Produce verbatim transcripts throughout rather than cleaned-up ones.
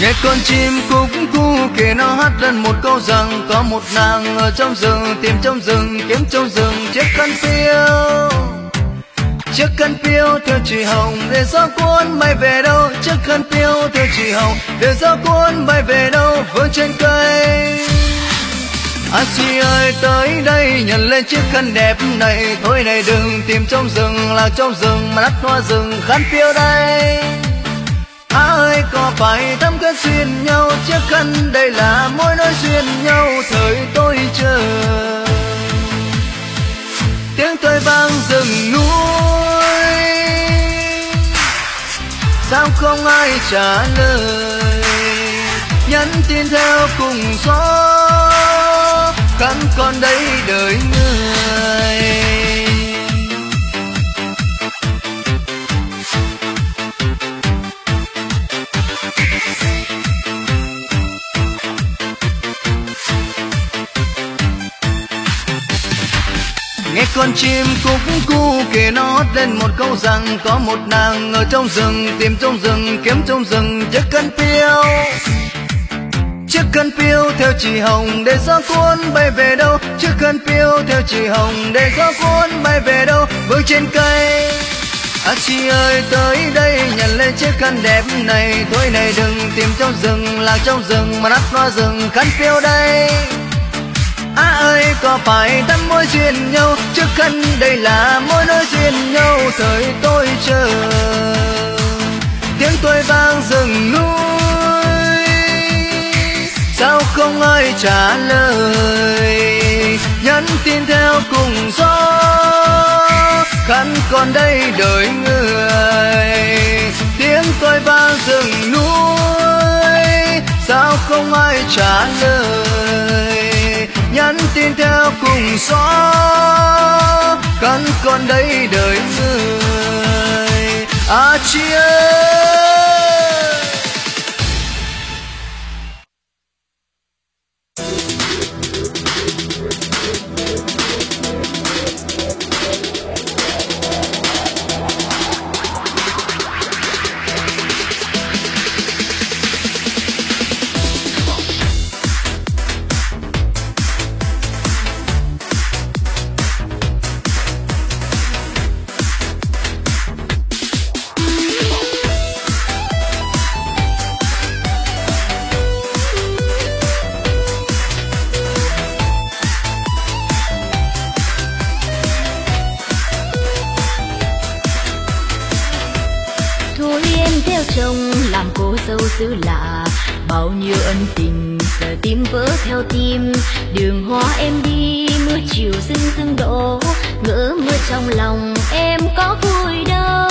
Nghe con chim cúc cu kể nó hát lên một câu rằng có một nàng ở trong rừng, tìm trong rừng, kiếm trong rừng chiếc khăn piêu. Chiếc khăn piêu theo chỉ hồng để gió cuốn bay về đâu. Chiếc khăn piêu theo chỉ hồng để gió cuốn bay về đâu. Vương trên cây A Chi ơi tới đây nhận lên chiếc khăn đẹp này. Thôi này đừng tìm trong rừng, lạc trong rừng mà đắt hoa rừng khăn piêu đây. Á ơi có phải thắm kết duyên nhau, chiếc khăn đây là mối nối duyên nhau thời tôi chờ. Tiếng tôi vang rừng núi, sao không ai trả lời. Nhắn tin theo cùng gió, khăn còn đây đợi người. Nghe con chim cúc cu kể nó hót lên một câu rằng có một nàng ở trong rừng, tìm trong rừng, kiếm trong rừng chiếc khăn piêu. Chiếc khăn piêu theo chỉ hồng để gió cuốn bay về đâu. Chiếc khăn piêu theo chỉ hồng để gió cuốn bay về đâu. Vương trên cây A Chi ơi tới đây nhận lên chiếc khăn đẹp này. Thôi này đừng tìm trong rừng, lạc trong rừng mà đắt hoa rừng khăn piêu đây. Á ơi có phải thắm mối duyên nhau, chiếc khăn đây là mối nối duyên nhau thời tôi chờ. Tiếng tôi vang rừng núi, sao không ai trả lời. Nhắn tin theo cùng gió, khăn còn đây đợi người. Tiếng tôi vang rừng núi, sao không ai trả lời. Nhắn tin theo cùng gió, khăn còn đây đợi người. A Chi ơi xứ lạ, bao nhiêu ân tình giờ tim vỡ theo tim. Đường hoa em đi mưa chiều rưng rưng đổ, ngỡ mưa trong lòng em có vui đâu.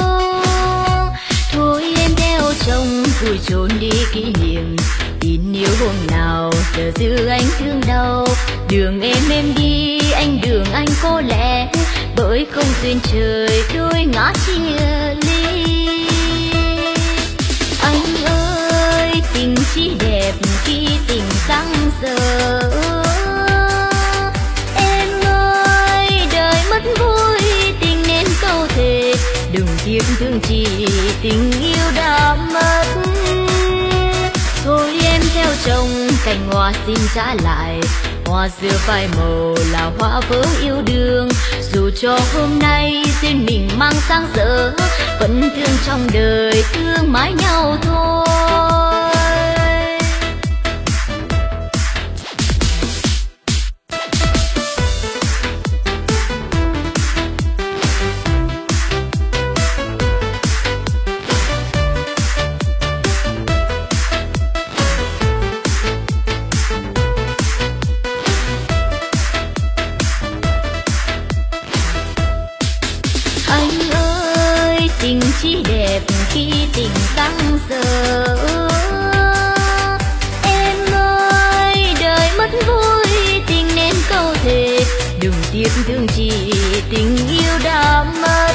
Thôi em theo chồng vui trốn đi kỷ niệm, tin yêu hôm nào giờ giữ anh thương đau. Đường em em đi anh đường anh cô lẻ, bởi không duyên trời đôi ngã chia ly. Anh ơi tình chỉ đẹp khi tình sáng giờ. Em ơi đời mất vui tình nên câu thề, đừng tiếc thương chỉ tình yêu đã mất. Thôi em theo chồng cành hoa xin trả lại, hoa dưa phai màu là hoa vỡ yêu đương. Dù cho hôm nay duyên mình mang sang dở, vẫn thương trong đời thương mãi nhau thôi. Chỉ đẹp khi tình sáng giờ. Em ơi đời mất vui tình nên câu thề, đừng tiếc thương chỉ tình yêu đã mất.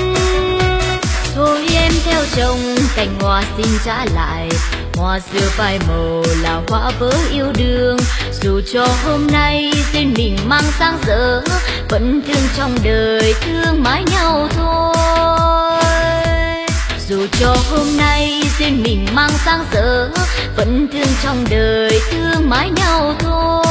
Thôi em theo chồng cành hoa xin trả lại, hoa dưa phai màu là hoa vỡ yêu đương. Dù cho hôm nay duyên mình mang sang dở, vẫn thương trong đời thương mãi nhau thôi. Dù cho hôm nay duyên mình mang sang giờ, vẫn thương trong đời thương mãi nhau thôi.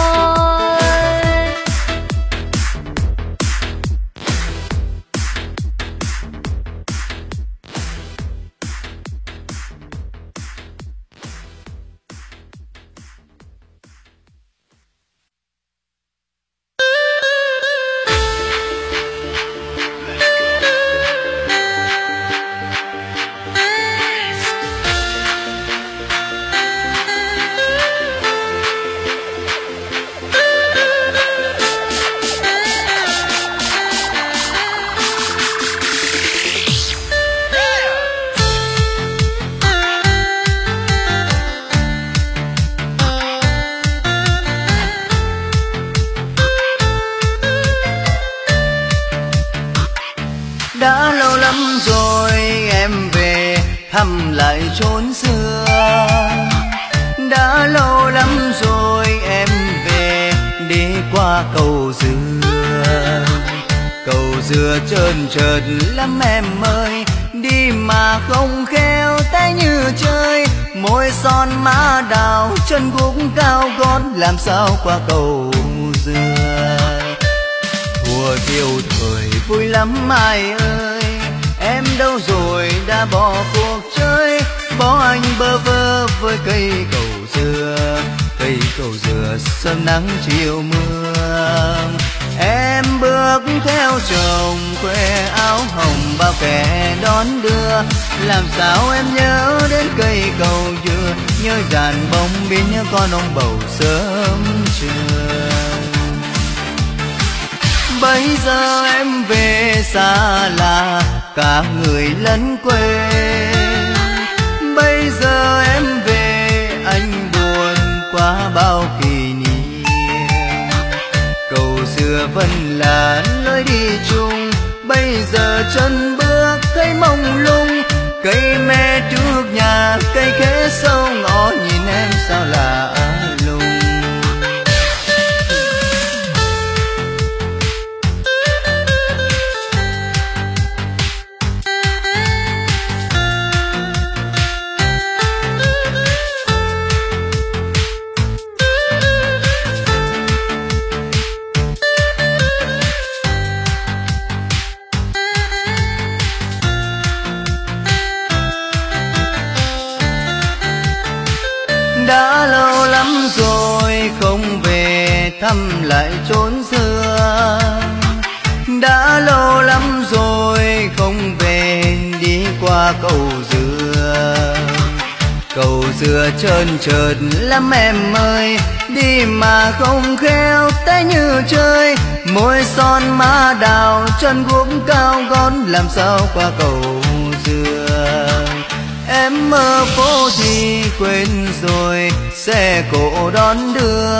Đã lâu lắm rồi em về thăm lại chốn xưa. Đã lâu lắm rồi em về đi qua cầu dừa. Cầu dừa trơn trượt lắm em ơi, đi mà không khéo tay như chơi. Môi son má đào chân guốc cao gót, làm sao qua cầu dừa. Thuở thiếu thời vui lắm ai ơi, em đâu rồi đã bỏ cuộc chơi. Bỏ anh bơ vơ với cây cầu dừa, cây cầu dừa sớm nắng chiều mưa. Em bước theo chồng quê áo hồng bao kẻ đón đưa. Làm sao em nhớ đến cây cầu dừa, nhớ dàn bông biên, nhớ con ông bầu sớm trưa. Bây giờ em về xa là cả người lẫn quê. Bây giờ em về anh buồn quá bao kỷ niệm. Cầu dừa vẫn là lối đi chung, bây giờ chân bước thấy mông lung. Cây me trước nhà, cây khế sâu ngõ, nhìn em sao lạ lùng. Đã lâu lắm rồi không về thăm lại chốn xưa. Đã lâu lắm rồi không về đi qua cầu dừa. Cầu dừa trơn trượt lắm em ơi, đi mà không khéo tay như chơi. Môi son má đào chân guốc cao gót, làm sao qua cầu dừa. Em mơ phố thì quên rồi xe cộ đón đưa.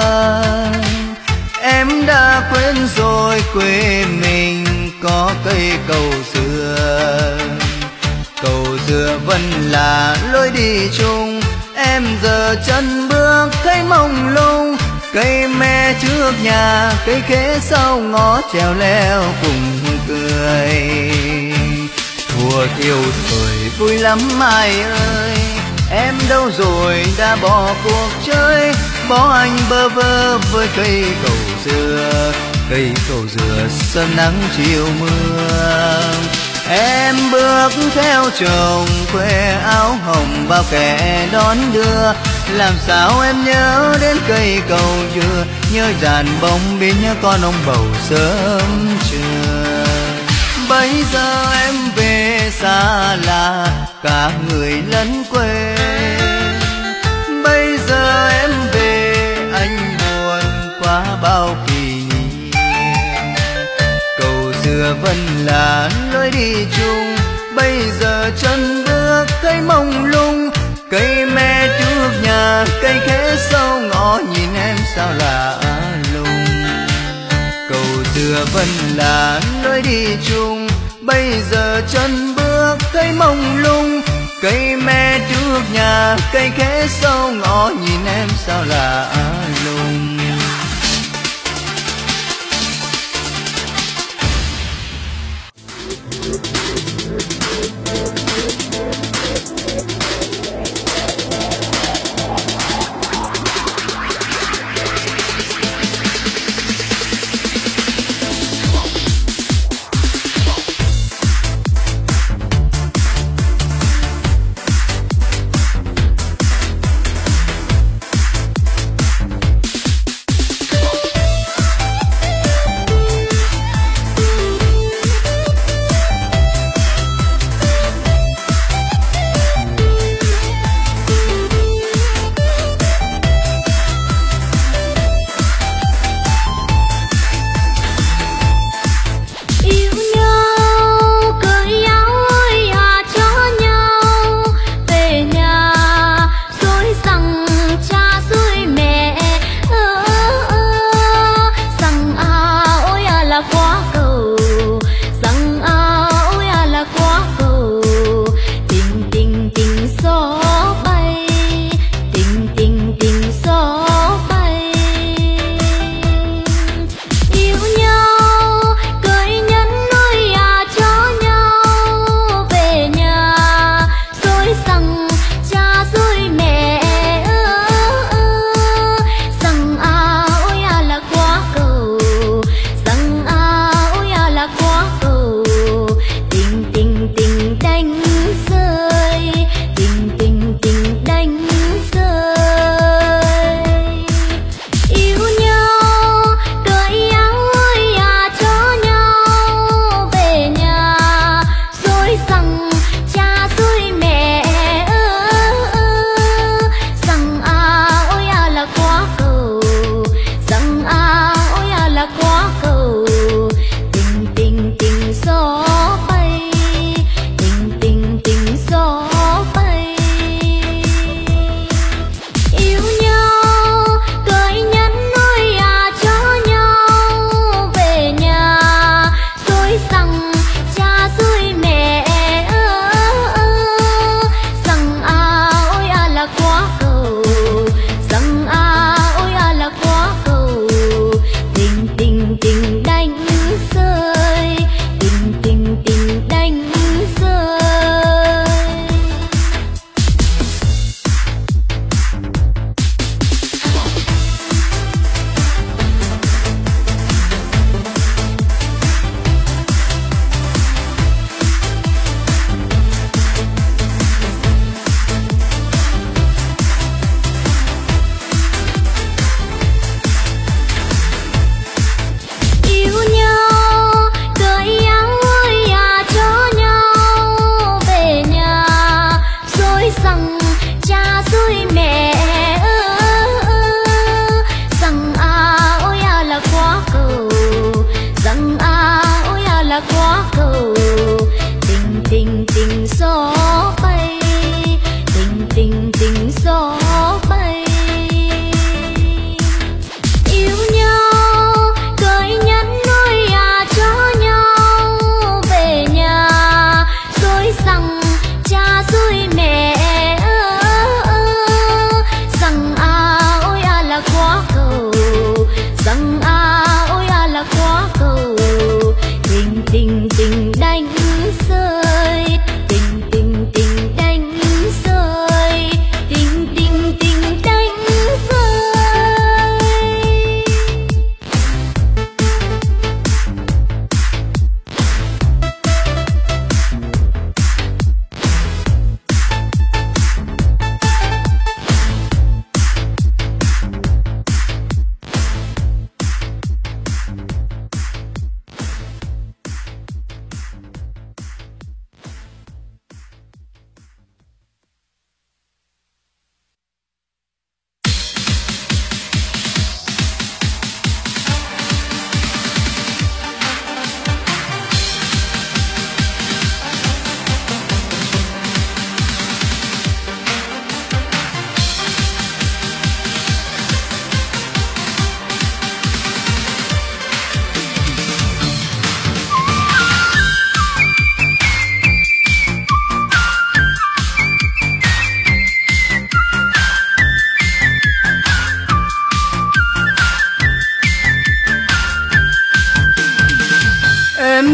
Em đã quên rồi quê mình có cây cầu dừa. Cầu dừa vẫn là lối đi chung, em giờ chân bước thấy mông lung. Cây me trước nhà, cây khế sau ngõ, trèo leo cùng cười. Thuở thiếu thời vui lắm ai ơi, em đâu rồi đã bỏ cuộc chơi. Bỏ anh bơ vơ với cây cầu dừa, cây cầu dừa sớm nắng chiều mưa. Em bước theo chồng quê áo hồng bao kẻ đón đưa. Làm sao em nhớ đến cây cầu dừa, nhớ dàn bông biên, nhớ con ông bầu sớm trưa. Bây giờ em về xa là cả người lẫn quê. Bây giờ em về anh buồn quá bao kỷ niệm. Cầu dừa vẫn là lối đi chung, bây giờ chân bước thấy mông lung. Cây me trước nhà, cây khế sâu ngõ, nhìn em sao lạ lùng. Cầu dừa vẫn là lối đi chung, bây giờ chân bước thấy mông lung. Cây me trước nhà, cây khế sâu ngõ, nhìn em sao lạ lùng.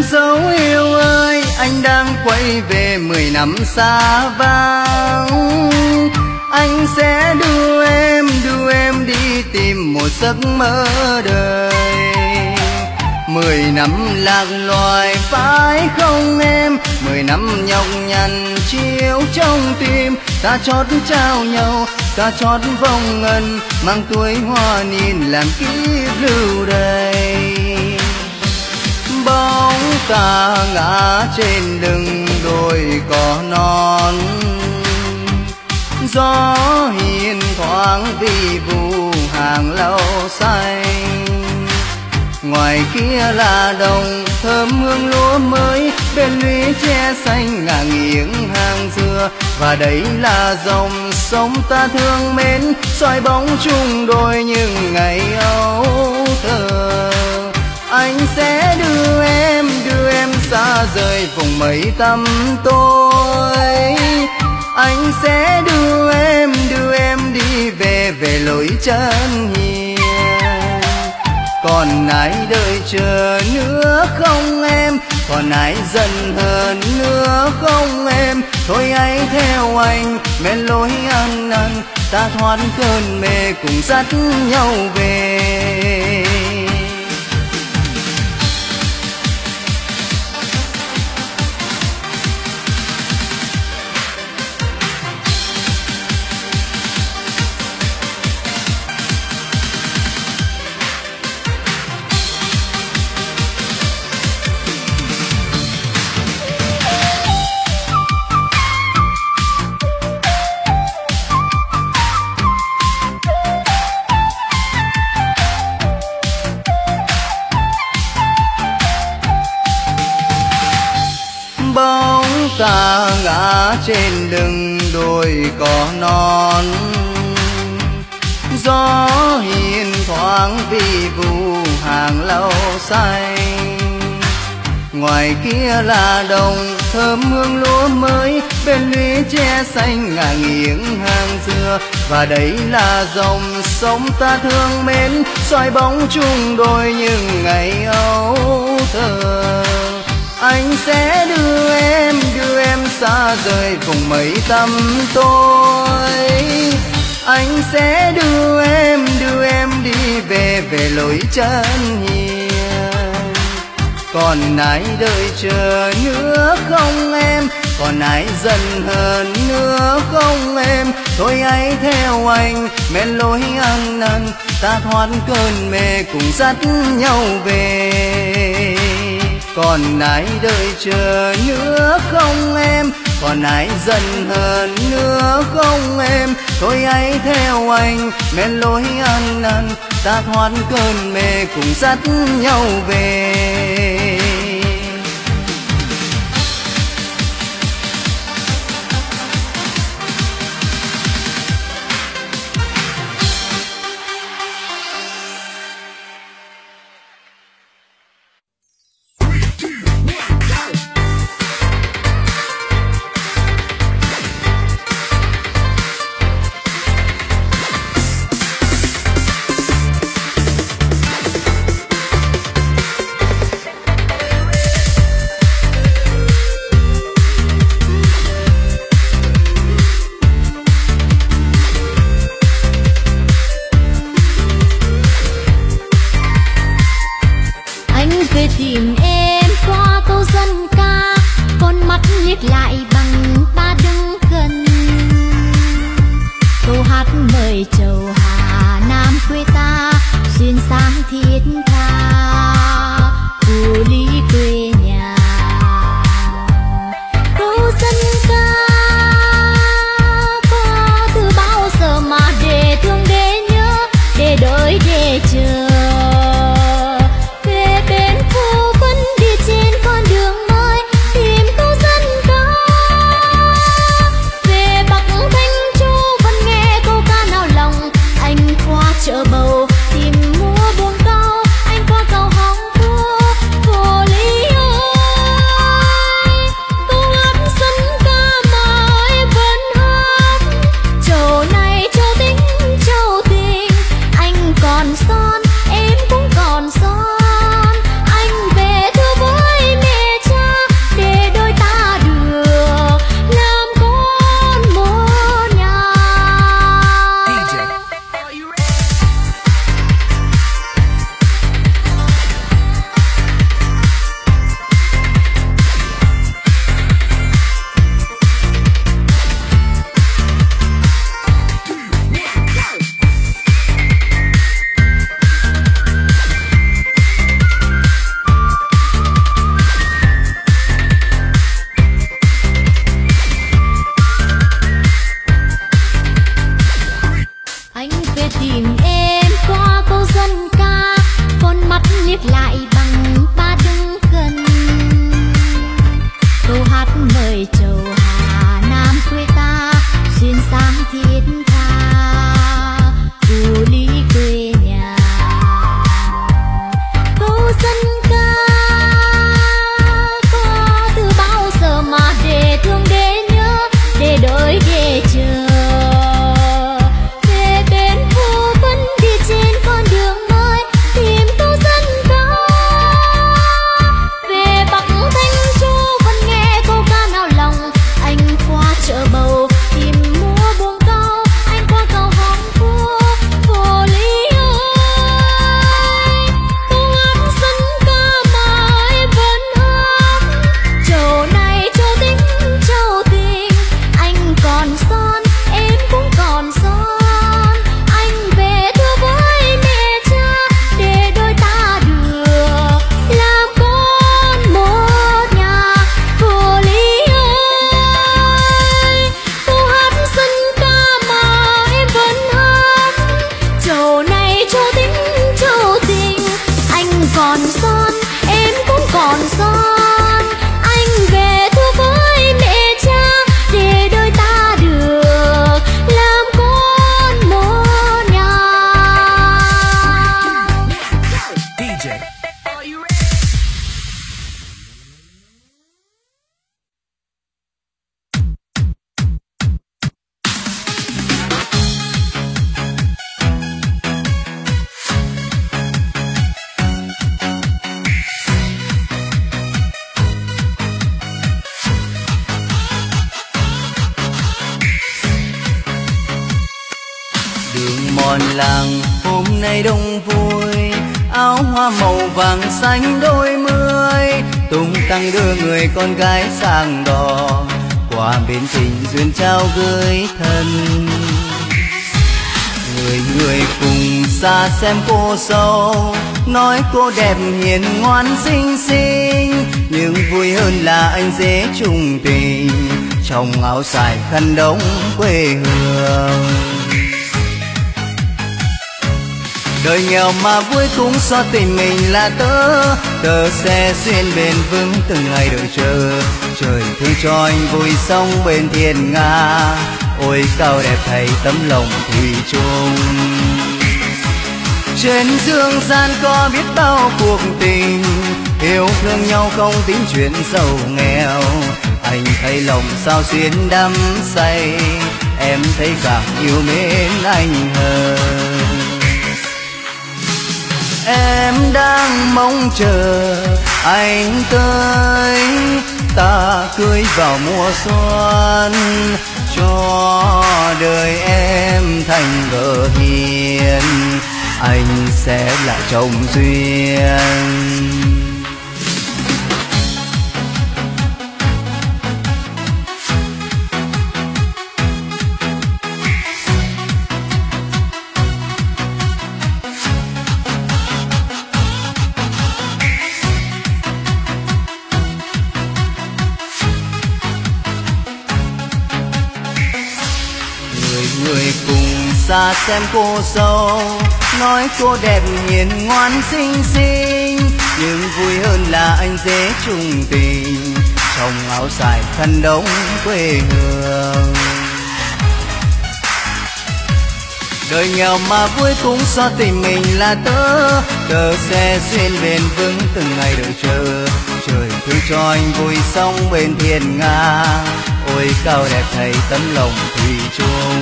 dấu yêu ơi, anh đang quay về mười năm xa vắng. Anh sẽ đưa em, đưa em đi tìm một giấc mơ đời. Mười năm lạc loài phải không em? Mười năm nhọc nhằn chiếu trong tim. Ta chót trao nhau, ta chót vòng ngân, mang tuổi hoa niên làm kiếp lưu đầy. Bóng ta ngã trên đường đồi cỏ non, gió hiền thoáng vi vu hàng lâu xanh. Ngoài kia là đồng thơm hương lúa mới, bên lũy tre xanh ngả nghiêng hàng dừa. Và đấy là dòng sông ta thương mến, soi bóng chung đôi những ngày âu thơ. Anh sẽ đưa em, đưa em xa rời vùng mây tăm tối. Anh sẽ đưa em, đưa em đi về, về lối chân hiền. Còn ai đợi chờ nữa không em? Còn ai giận hờn nữa không em? Thôi hãy theo anh men lối ăn năn, ta thoát cơn mê cùng dắt nhau về. Bóng ta ngã trên lưng đồi cỏ non, gió hiền thoáng vi vu hàng lâu xanh. Ngoài kia là đồng thơm hương lúa mới, bên lũy tre xanh ngả nghiêng hàng dừa. Và đấy là dòng sông ta thương mến, soi bóng chung đôi những ngày âu thơ. Anh sẽ đưa em, đưa em xa rời vùng mây tăm tối. Anh sẽ đưa em, đưa em đi về, về lối chân hiền. Còn ai đợi chờ nữa không em? Còn ai giận hờn nữa không em? Thôi hãy theo anh men lối ăn năn, ta thoát cơn mê cùng dắt nhau về. Còn ai đợi chờ nữa không em? Còn ai giận hờn nữa không em? Thôi hãy theo anh men lối ăn năn, ta thoát cơn mê cùng dắt nhau về. chợ bầu tìm mua buông cao, anh qua về tìm em qua câu dân ca, con mắt liếc lại bằng ba đứng gần. Câu hát mời chầu Hà Nam quê ta xuyên sang thiết tha phù lý quê nhà. Câu dân ca có từ bao giờ mà để thương để nhớ, để đợi để chờ. Về bên phố vẫn đi trên con đường mới tìm câu dân ca. Về Bắc Thanh Châu vẫn nghe câu ca nào lòng. Anh qua chợ bầu tìm mua buông câu, anh qua cầu hòn phố phố lý ơi. Câu hát dân ca mà em vẫn hát. Châu này châu tính châu tình, anh còn son em cũng còn son. Anh về thưa với mẹ cha để đôi ta được làm con một nhà phố lý ơi. Câu hát dân ca mà em vẫn hát. Châu này châu tính châu tình, anh còn son em cũng còn son. Anh về thưa với mẹ cha để đôi ta được làm con một nhà. đê gi. Đường mòn làng hôm nay đông vui, áo hoa màu vàng xanh đôi mươi, tung tăng đưa người con gái sang đò qua bến tình duyên trao gửi thân. Người người cùng xa xem cô dâu, nói cô đẹp hiền ngoan xinh xinh, nhưng vui hơn là anh dễ chung tình trong áo dài khăn đông quê hương. Đời nghèo mà vui cũng do tình mình là tớ, tớ sẽ duyên bền vững từng ngày đợi chờ. Trời thương cho anh vui sống bên thiên nga, ôi cao đẹp thầy tấm lòng thủy chung. Trên dương gian có biết bao cuộc tình, yêu thương nhau không tính chuyện giàu nghèo. Anh thấy lòng sao xuyên đắm say, em thấy càng yêu mến anh hơn. Em đang mong chờ anh tới, ta cưới vào mùa xuân, cho đời em thành vợ hiền, anh sẽ là chồng duyên. Người cùng xa xem cô dâu, nói cô đẹp hiền ngoan xinh xinh, nhưng vui hơn là anh dễ chung tình trong áo dài khăn đông quê hương. Đời nghèo mà vui cũng do tình mình là tớ, tớ sẽ duyên bền vững từng ngày đợi chờ. Trời thương cho anh vui sống bên thiên nga, ôi cao đẹp thầy tấm lòng thủy chung.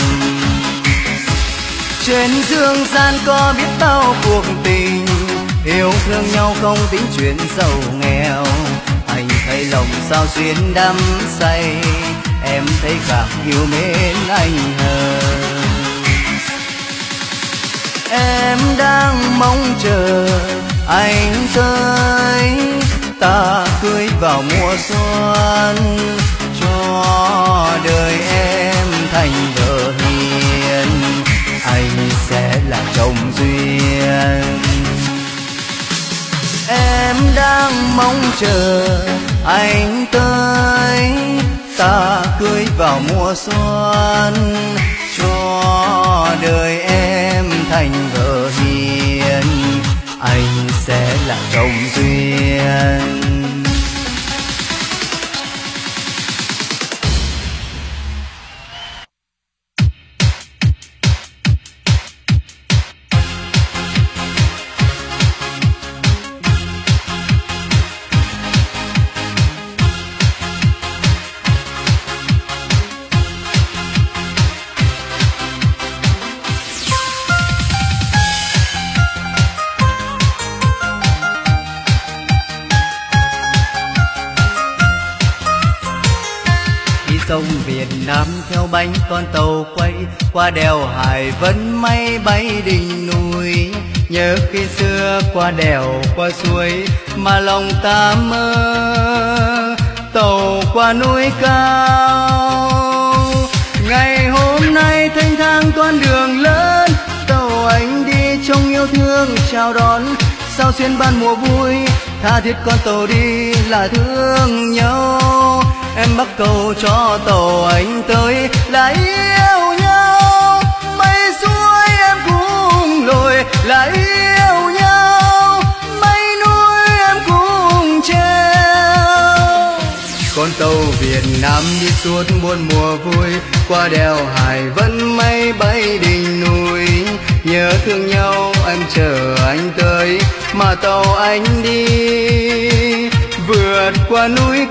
Trên dương gian có biết bao cuộc tình, yêu thương nhau không tính chuyện giàu nghèo. Anh thấy lòng sao xuyên đắm say, em thấy càng yêu mến anh hơn. Em đang mong chờ anh tới, ta cưới vào mùa xuân, cho đời em thành vợ hiền, anh sẽ là chồng duyên. Em đang mong chờ anh tới, ta cưới vào mùa xuân, cho đời em thành vợ hiền, anh sẽ là công duyên. Sông Việt Nam theo bánh con tàu quay qua đèo Hải Vân, máy bay đỉnh núi. Nhớ khi xưa qua đèo qua suối mà lòng ta mơ, tàu qua núi cao. Ngày hôm nay thanh thang con đường lớn, tàu anh đi trong yêu thương chào đón. Sao xuyên ban mùa vui, tha thiết con tàu đi là thương nhau. Em bắt cầu cho tàu anh tới là yêu nhau. Mây suối em cùng lội là yêu nhau. Mây núi em cùng treo. Con tàu Việt Nam đi suốt muôn mùa vui, qua đèo Hải Vân máy bay đỉnh núi. Nhớ thương nhau em chờ anh tới mà tàu anh đi vượt qua núi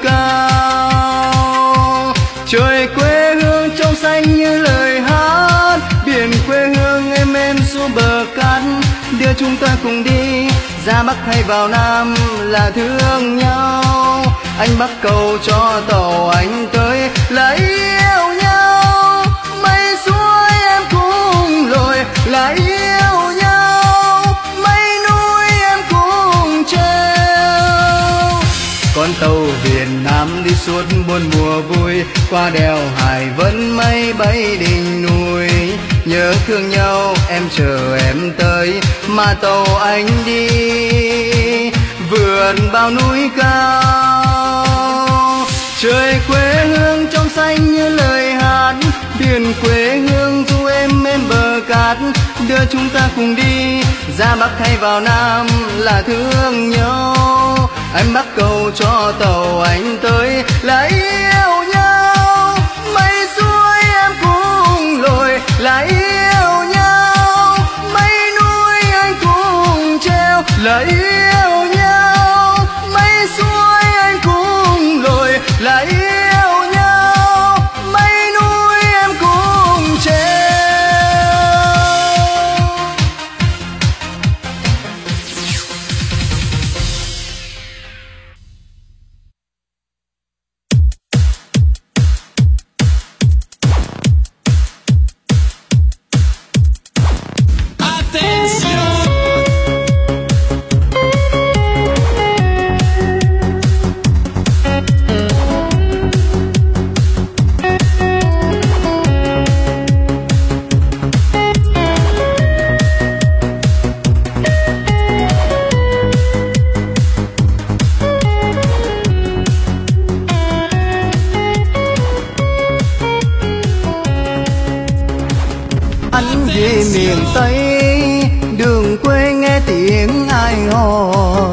cao. Trời quê hương trong xanh như lời hát, biển quê hương êm êm xuống bờ cát. Đưa chúng ta cùng đi ra Bắc hay vào Nam là thương nhau. Anh bắt cầu cho tàu anh tới là yêu nhau. Mây suối em cùng lội là yêu nhau. Mây núi em cùng treo. Con tàu Việt Nam đi suốt muôn mùa vui, qua đèo Hải Vân máy bay đỉnh núi. Nhớ thương nhau em chờ em tới mà tàu anh đi vượt bao núi cao. Trời quê hương trong xanh như lời hát, biển quê hương du êm êm bờ cát. Đưa chúng ta cùng đi ra Bắc hay vào Nam là thương nhau. Anh bắt cầu cho tàu anh tới là yêu nhau. Mây suối em cùng lội là yêu nhau. Mây núi anh cùng treo là yêu nhau. Mây suối anh cùng lội là yêu nhau. Mây núi em cùng treo. Anh về miền Tây đường quê nghe tiếng ai hò,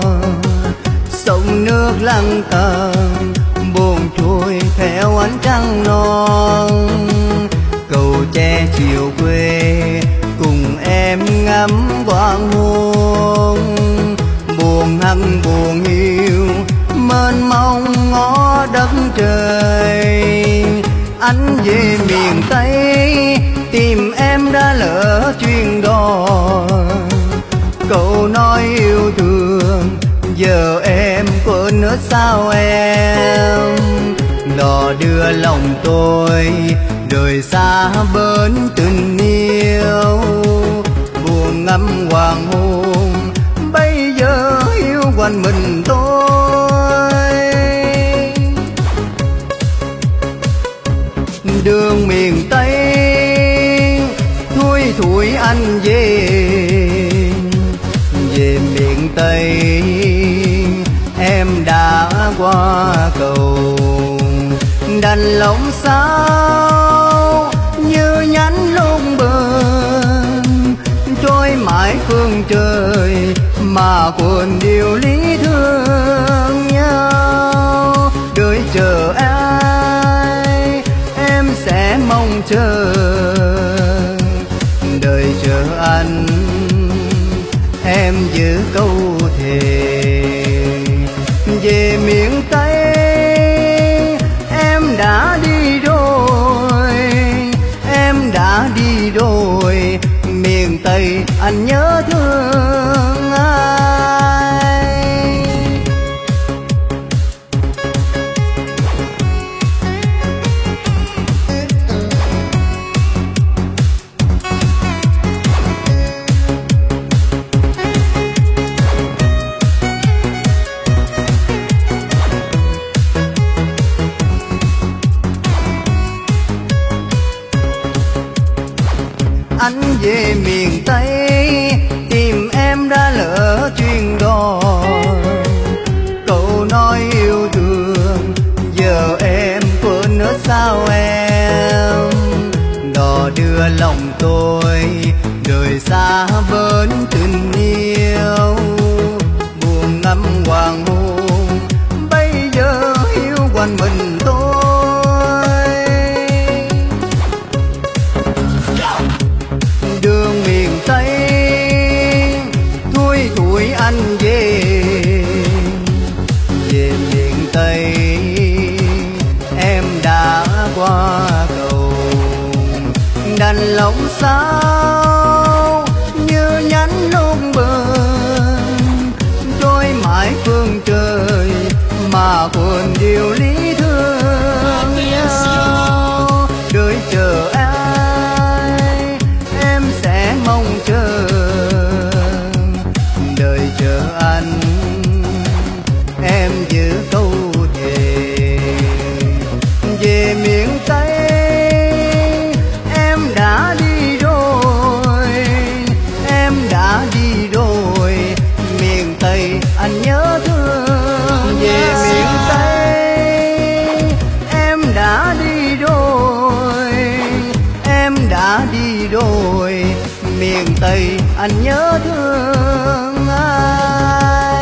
sông nước lặng tầng buồn trôi theo ánh trăng non. Cầu tre chiều quê cùng em ngắm quang hôn, buồn hằn buồn yêu mênh mông ngó đất trời. Anh về miền Tây tìm em đã lỡ chuyên đò, câu nói yêu thương giờ em quên nữa sao em. Đò đưa lòng tôi rời xa bến tình yêu, buồn ngắm hoàng hôn bây giờ yêu quanh mình tôi. Đường miền Tây thui thủi anh về, về miền Tây em đã qua cầu. Đành lòng sao như nhánh lông bờn trôi mãi phương trời mà quên điều lý thương nhau. Đợi chờ ai em sẽ mong chờ, đợi chờ anh em giữ câu thề. Về miền Tây em đã đi rồi, em đã đi rồi, miền Tây anh nhớ thương ai. Anh về miền Tây tìm em đã lỡ chuyên đò, cậu nói yêu thương giờ em quên nữa sao em. Đò đưa lòng tôi đời xa bên tình yêu, buồn ngắm hoàng hôn bây giờ hiu quanh mình tôi. Đường miền Tây thui tuổi anh về, về miền Tây em đã qua cầu. Đành lòng sao như nhánh non bờn, trôi mãi phương trời mà quên điều lý thương nhau. Đợi chờ ai em sẽ mong chờ, đợi chờ anh em giữ câu thề. Về miền Tây em đã đi rồi, em đã đi rồi, miền Tây anh nhớ thương. Về miền Tây em đã đi rồi, em đã đi rồi, miền Tây anh nhớ thương ai.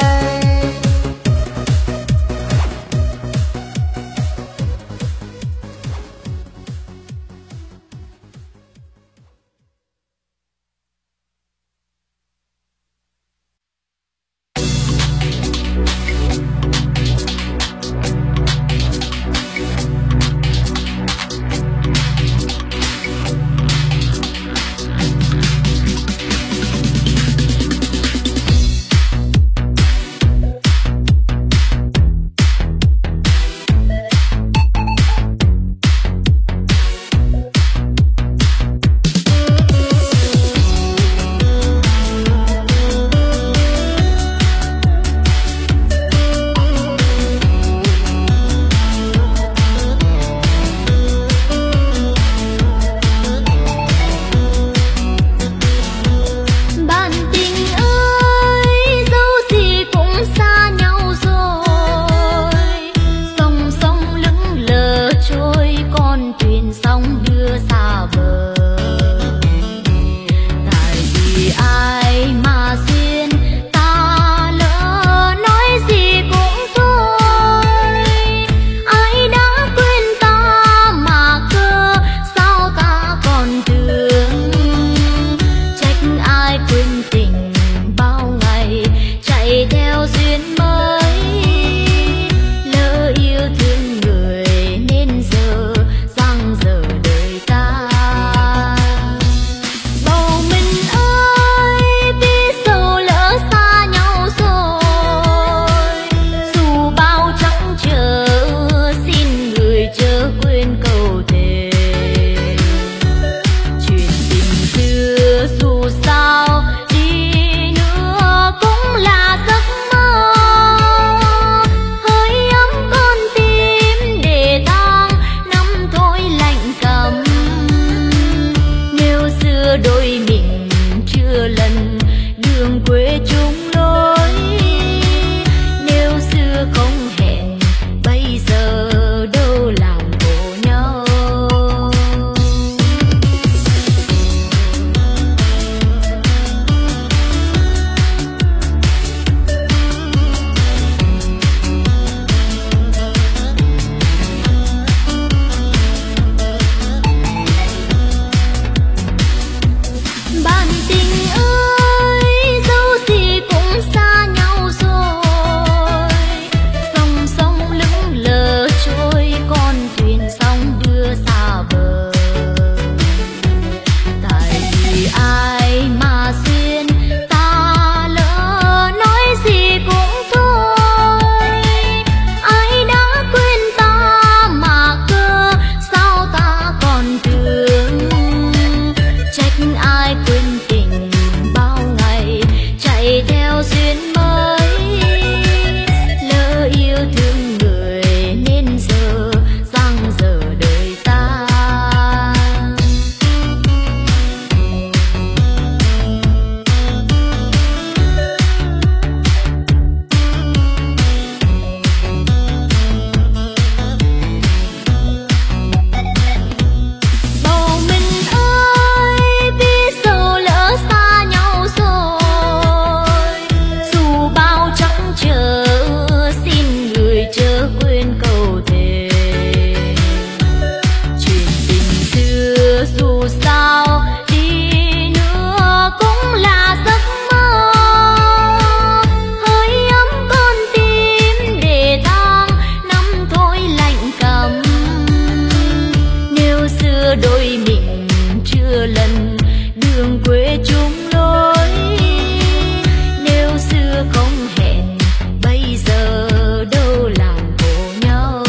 chung lối. Nếu xưa không hẹn bây giờ đâu làm khổ nhau.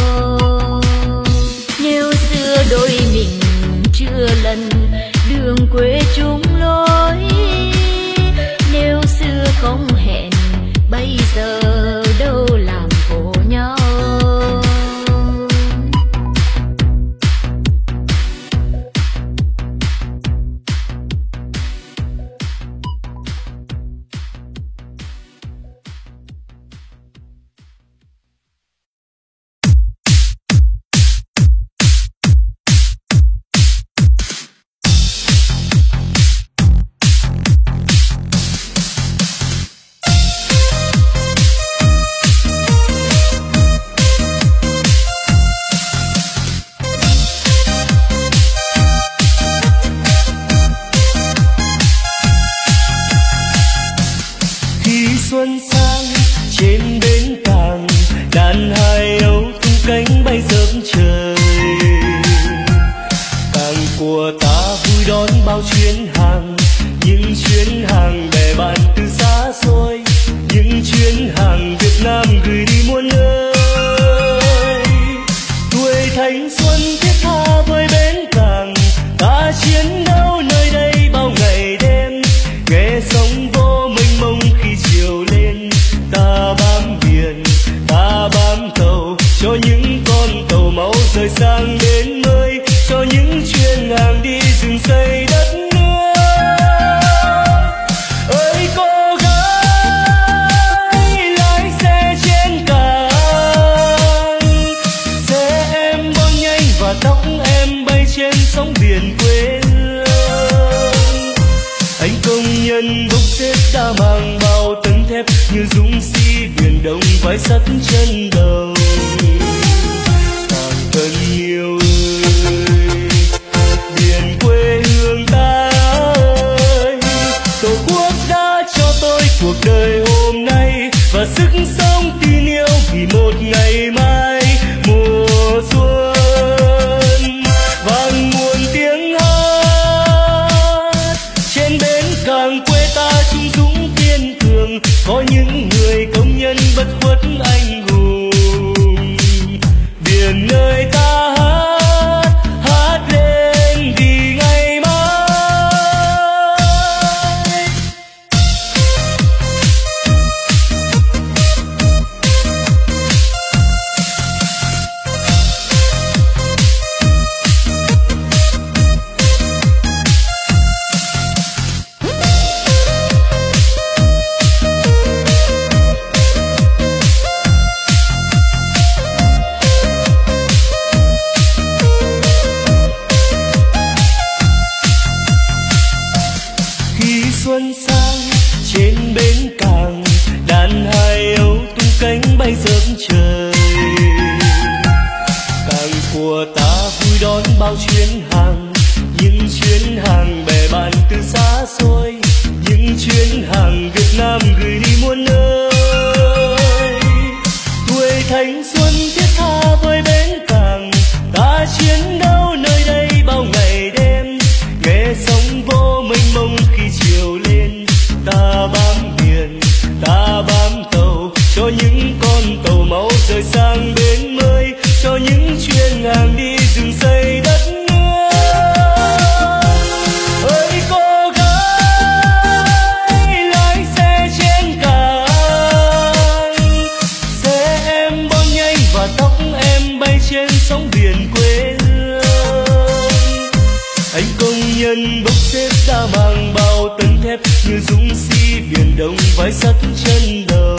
Nếu xưa đôi mình chưa lần đường quê chung lối. Nếu xưa không hẹn bây giờ đâu làm khổ nhau. Xuân sang trên bến cảng, đàn hai âu tung cánh bay dớm trời. Cảng của ta vui đón bao chuyến hàng, những chuyến hàng bè bạn từ xa xôi, những chuyến hàng Việt Nam gửi đi muôn nơi. Tuổi thanh xuân thiết tha với bến cảng, ta chiến đấu nơi đây bao ngày đêm. Nghe sóng vỗ mênh mông khi chiều lên, ta bám biển, ta bám tàu, cho những con tàu máu rời sang bến mới, cho những chuyến hàng đi rừng xây đất nước. Ơi cô gái lái xe trên cảng, xe em bon nhanh và tóc em bay trên sóng biển quê hương. Anh công nhân bốc xếp đã mang bao tấn thép như dũng sĩ biển Đông vai sắt chân đầu. Càng cần nhiều ơi, biển quê hương ta ơi, Tổ quốc đã cho tôi cuộc đời hôm nay và sức sống tin yêu vì một ngày mai mùa xuân. Vang muôn tiếng hát trên bến cảng quê ta trung dũng kiên cường, có những người công nhân bất khuất anh hùng. Biển nơi ta hát, hát lên vì ngày mai. Xuân sang trên bến cảng, đàn hai âu tung cánh bay dớm trời. Cảng của ta vui đón bao chuyến hàng, những chuyến hàng bè bạn từ xa xôi, những chuyến hàng Việt Nam gửi đi muôn nơi. Tuổi thanh xuân thiết tha với bến cảng, ta chiến đấu nơi đây bao ngày đêm. Nghe sóng vỗ mênh mông khi chiều lên, ta bám biển, ta bám tàu, cho những con tàu máu rời sang bến mới, cho những chuyến hàng đi rừng xây đất nước. Ơi cô gái lái xe trên cảng, xe em bon nhanh và tóc em bay trên sóng biển quê hương. Anh công nhân bốc xếp đã mang bao tấn thép như dũng sĩ biển Đông vai sắt chân đầu.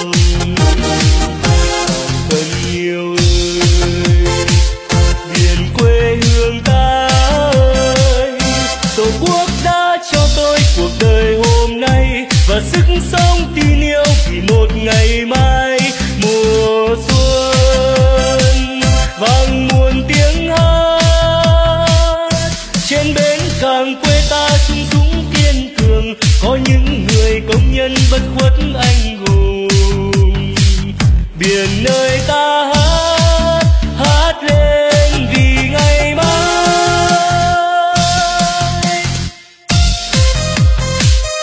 Cần nhiều ơi, biển quê hương ta ơi, Tổ quốc đã cho tôi cuộc đời hôm nay và sức sống tin yêu vì một ngày mai mùa xuân. Vang muôn tiếng hát trên bến cảng quê ta trung dũng kiên cường, có những người công nhân bất khuất anh hùng. Biển nơi ta hát, hát lên vì ngày mai.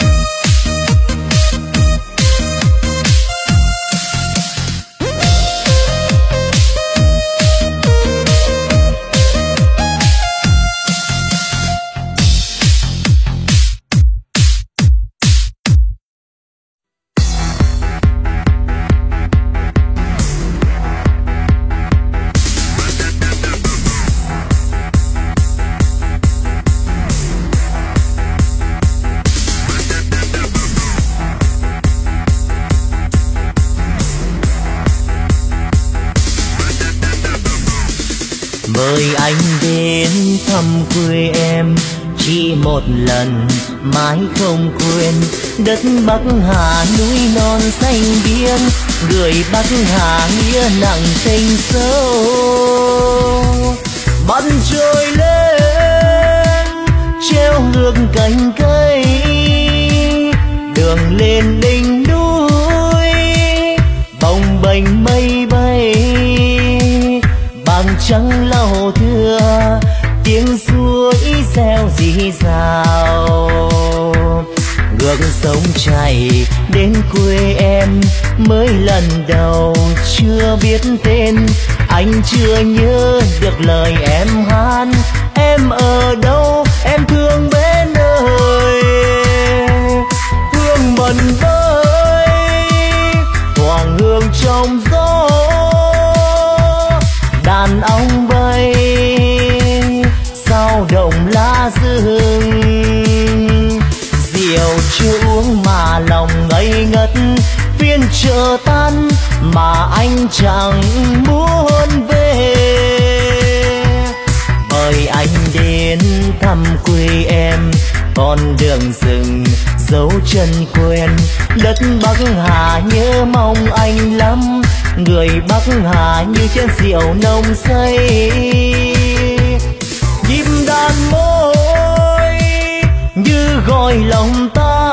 Bởi anh đến thăm quê em chỉ một lần mãi không quên, đất Bắc Hà núi non xanh biếc, người Bắc Hà nghĩa nặng tình sâu. Mặt trời lên treo ngược cành cây, đường lên đỉnh núi bồng bềnh mây bay, bằng trắng lau thưa tiếng suối reo rì rào. Ngược sông chảy đến quê em mới lần đầu chưa biết tên, anh chưa nhớ được lời em hát. Em ở đâu em thương bên ơi, hương mần vơi thoảng hương trong gió, đàn ong bay sao đồng lá rừng. Rượu chưa uống mà lòng ngây ngất, phiên chợ tan mà anh chẳng muốn về. Bởi anh đến thăm quê em con đường rừng dấu chân quen, đất Bắc Hà nhớ mong anh lắm, người Bắc Hà như chén rượu nồng say. Nhịp đàn môi như gọi lòng ta,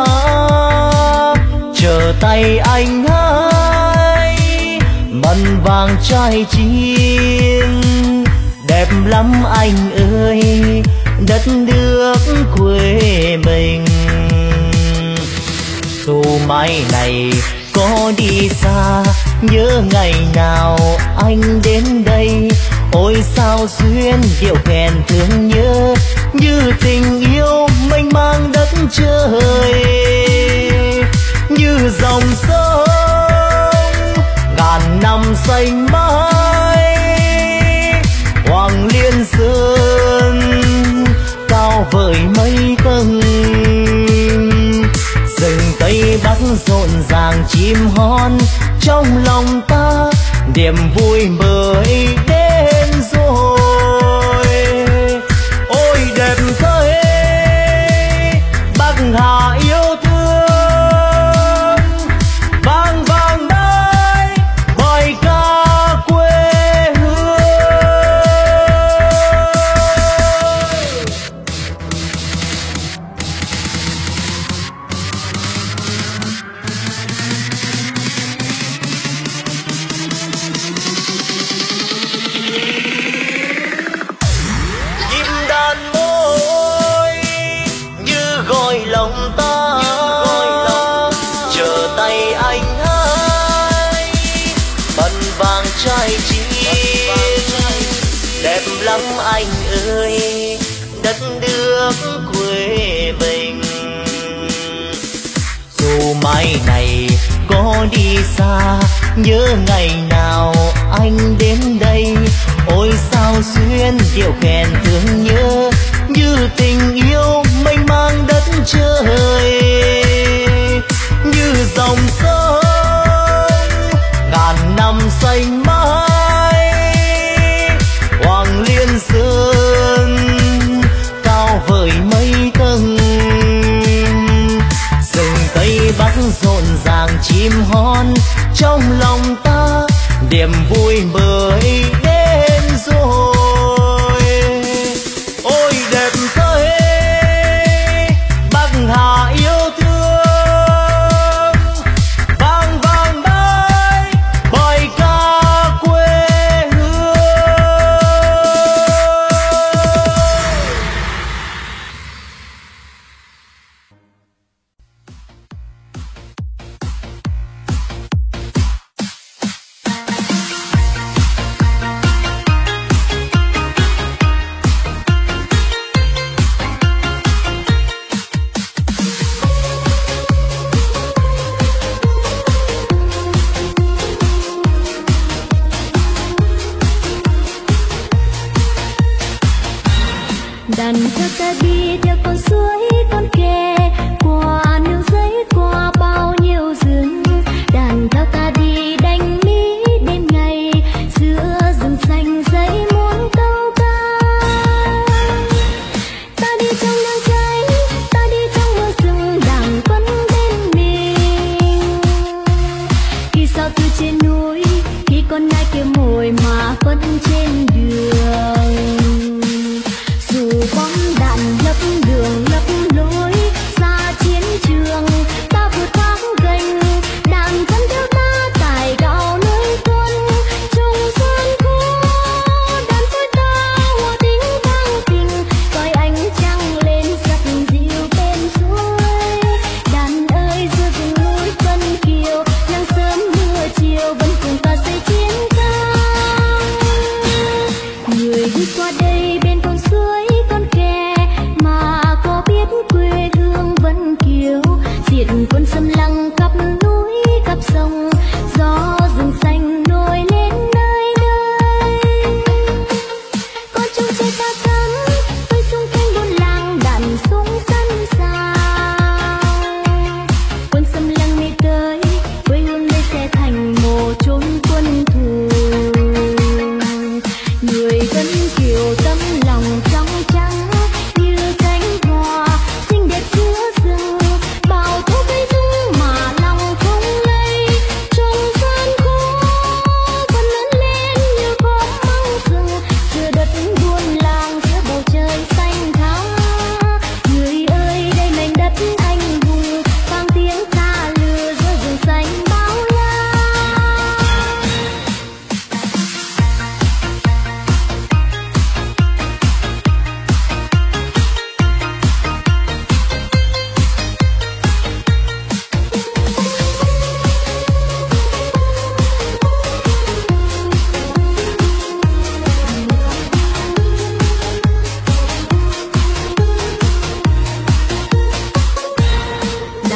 chờ tay anh hái mận vàng trai chiên. Đẹp lắm anh ơi đất nước quê mình, dù mai này có đi xa nhớ ngày nào anh đến đây. Ôi sao duyên điệu kèn thương nhớ, như tình yêu mênh mang đất trời, như dòng sông ngàn năm xanh mãi. Hoàng Liên Sơn cao vời mây tầng, rừng Tây Bắc rộn ràng chim hót, trong lòng ta niềm vui mới đến rồi. Ôi đẹp thế Bắc Hà yêu thương, vang vang đây bài ca quê hương. Lắm anh ơi đất nước quê mình, dù mai này có đi xa nhớ ngày nào anh đến đây. Ôi sao duyên điệu kèn thương nhớ, như tình yêu mênh mang đất trời, như dòng sông ngàn năm xanh mãi. Hoàng Liên Sơn cao vời mây tầng, rừng Tây Bắc rộn ràng chim hót, trong lòng ta niềm vui mới đến rồi. Ôi đẹp thế Bắc Hà yêu thương, vang vang đây bài ca quê hương.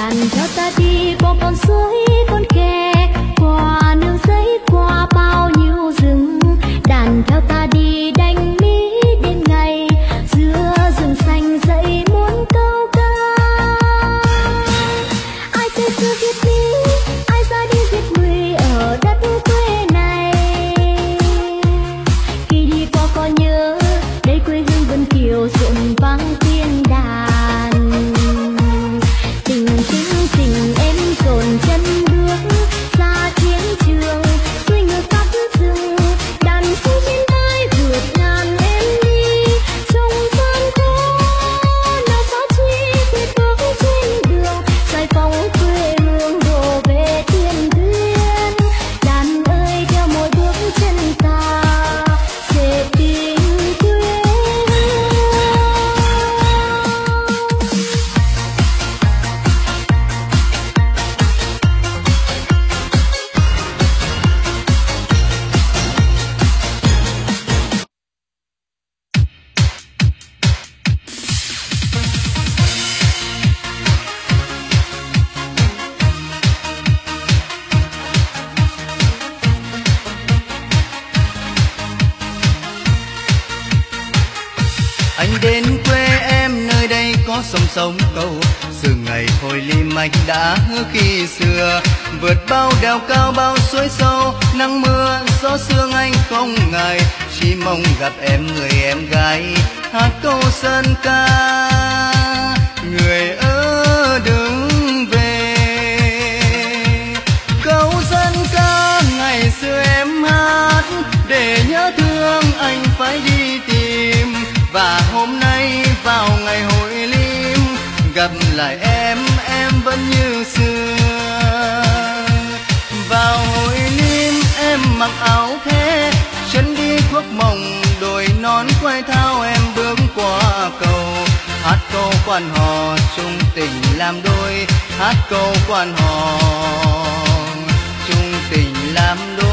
đàn theo ta đi qua con suối con kè, qua nương giấy, qua bao nhiêu rừng. Đàn theo ta đi đánh mỹ đến ngày, giữa rừng xanh dậy muốn câu ca. Ai xây xưa viết đi, ai ra đi giết người ở đất quê này. Khi đi qua có nhớ đây quê hương Vân Kiều rộn vang tiếng đàn. Tình tình tình em dồn chân bước ra chiến trường, xuôi ngược các rừng đàn sông trên vai vượt ngàn em đi. Trong gian khó nào sao chi quyết bước trên đường, giải phóng quê hương đổ về thiên tuyến. Đàn ơi theo mỗi bước chân ta sẽ tình quê hương. Anh đến quê em nơi đây có sông sông câu, từ ngày hồi lim anh đã hứa khi xưa. Vượt bao đèo cao bao suối sâu, nắng mưa gió sương anh không ngại, chỉ mong gặp em người em gái hát câu dân ca. Người ơ đừng về, câu dân ca ngày xưa em hát để nhớ thương anh phải đi tìm. Và hôm nay vào ngày hội lim gặp lại em, em vẫn như xưa. Vào hội lim em mặc áo thế, chân đi khuất mộng đồi nón quay thao em bước qua cầu. Hát câu quan hò chung tình làm đôi, hát câu quan hò chung tình làm đôi.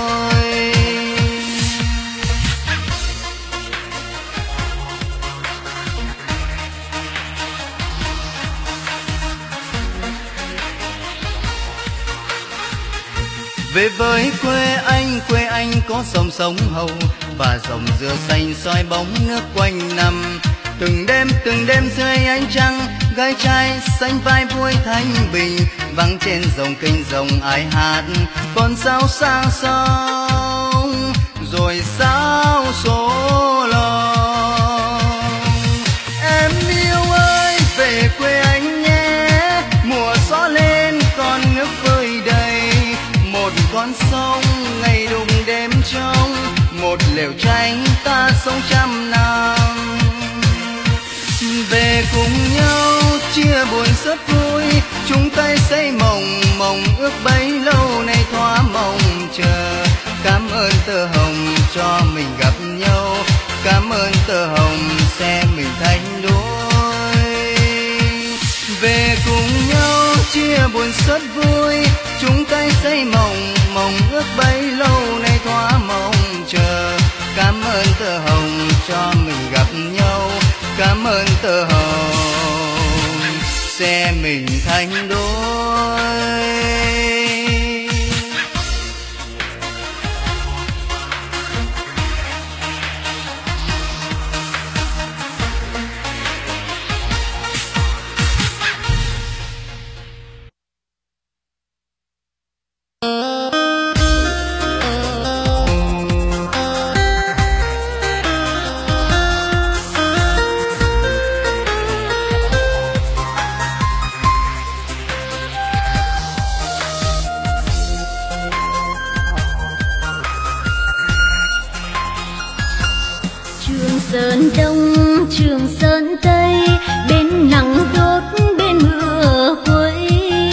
Về với quê anh, quê anh có sông sông Hậu và dòng dừa xanh soi bóng nước quanh năm. Từng đêm từng đêm dưới ánh trăng, gái trai xanh vai vui thanh bình, vắng trên dòng kênh rồng ai hát con sao sang sông rồi sao số lòng. Em yêu ơi về quê anh nhé, mùa gió lên con nước vơi đầy. Một con sông ngày đùng đêm trong, một lều tranh ta sống trăm năm. Về cùng nhau chia buồn rất vui, chúng tay xây mộng mộng ước bấy lâu nay thoa mong chờ. Cảm ơn tơ hồng cho mình gặp nhau, cảm ơn tơ hồng sẽ mình thành đôi. Về cùng nhau chia buồn rất vui, chúng tay xây mộng mộng ước bấy lâu nay thoa mong chờ. Cảm ơn tơ hồng cho mình gặp nhau, cảm ơn tơ hồng sẽ mình thành đôi. Sơn Đông Trường Sơn Tây, bên nắng đốt bên mưa quấy.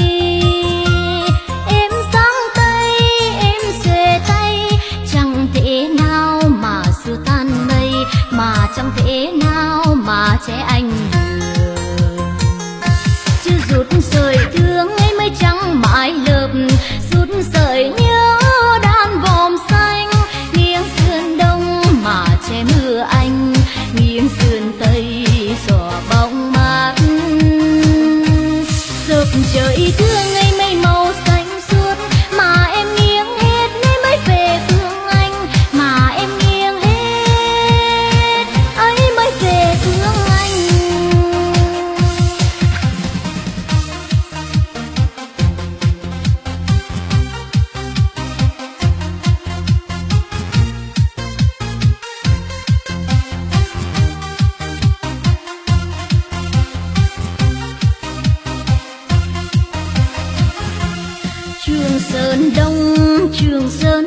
Em sáng tay em xuề tay, chẳng thể nào mà xua tan mây, mà chẳng thể nào mà che anh được. Chứ rút sợi thương ấy mới trắng mãi lợp, rút sợi nhớ đan vòm xanh. Nghiêng sườn đông mà che mưa anh, nghiêng sườn tây trời thương ngày mây màu xanh suốt mà em nghiêng hết nên mới về thương anh, mà em nghiêng hết ấy mới về thương anh. Trường Sơn Đông, Trường Sơn